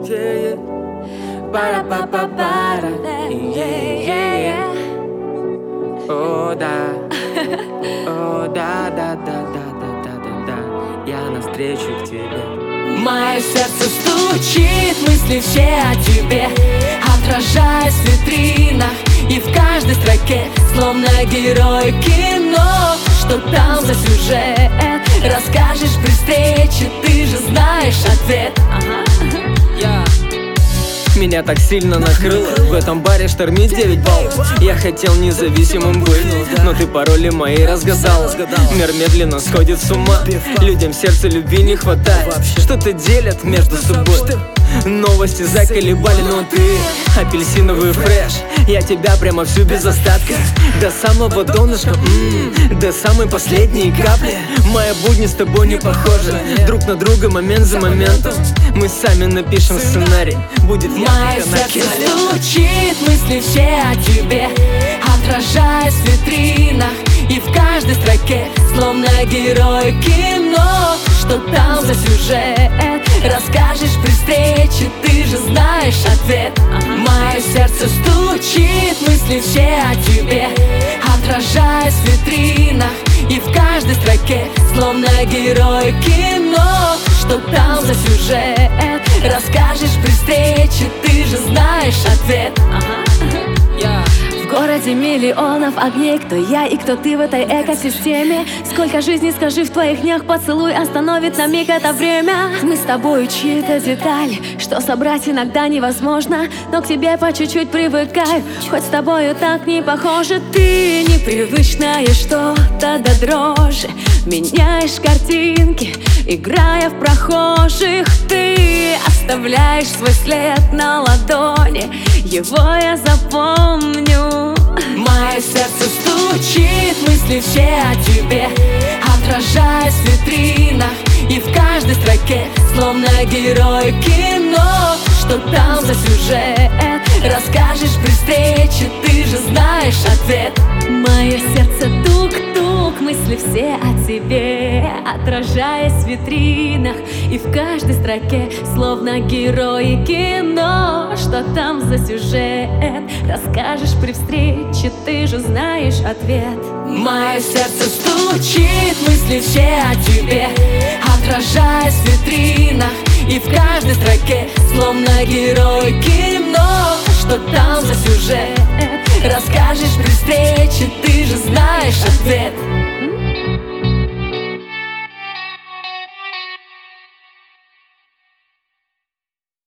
Пара-па-па-пара. О, да. О, да, да, да, да, да, да, да, да. Я навстречу к тебе. Мое сердце стучит, мысли все о тебе, отражаясь в витринах и в каждой строке, словно герой кино. Что там за сюжет? Расскажешь при встрече, ты же знаешь ответ. Меня так сильно накрыло, в этом баре штормит 9 баллов. Я хотел независимым быть, но ты пароли мои разгадал. Мир медленно сходит с ума, людям сердца любви не хватает. Что-то делят между собой, новости заколебали, но ты апельсиновый фреш. Я тебя прямо всю без остатка, до самого донышка, до самой последней капли. Мои будни с тобой не похожи, друг на друга момент за моментом. Мы сами напишем сценарий, будет мое сердце стучит, мысли все о тебе, отражаясь в витринах и в каждой строке, словно герой кино. Что там за сюжет? Расскажешь при встрече, ты же знаешь ответ. Мое сердце стучит, мысли все о тебе, отражаясь в витринах и в каждой строке, словно герой кино. Что там за сюжет? Расскажешь при встрече, ты же знаешь ответ. В городе миллионов огней, кто я и кто ты в этой экосистеме. Сколько жизней, скажи, в твоих днях поцелуй остановит на миг это время. Мы с тобой чьи-то детали, что собрать иногда невозможно, но к тебе по чуть-чуть привыкаю, хоть с тобою так не похоже. Ты непривычное что-то до дрожи, меняешь картинки, играя в прохожих. Ты оставляешь свой след на ладони, его я запомню. Мое сердце стучит, мысли все о тебе, отражаясь в витринах и в каждой строке, словно герой кино. Что там за сюжет? Расскажешь при встрече, ты же знаешь ответ. Мое сердце тук-тук, мысли все о тебе, отражаясь в витринах и в каждой строке, словно герои кино. Что там за сюжет? Расскажешь при встрече, ты же знаешь ответ. Мое сердце стучит, мысли все о тебе, отражаясь в витринах и в каждой строке, словно герой кино. Что там за сюжет? Расскажешь при встрече, ты же знаешь ответ.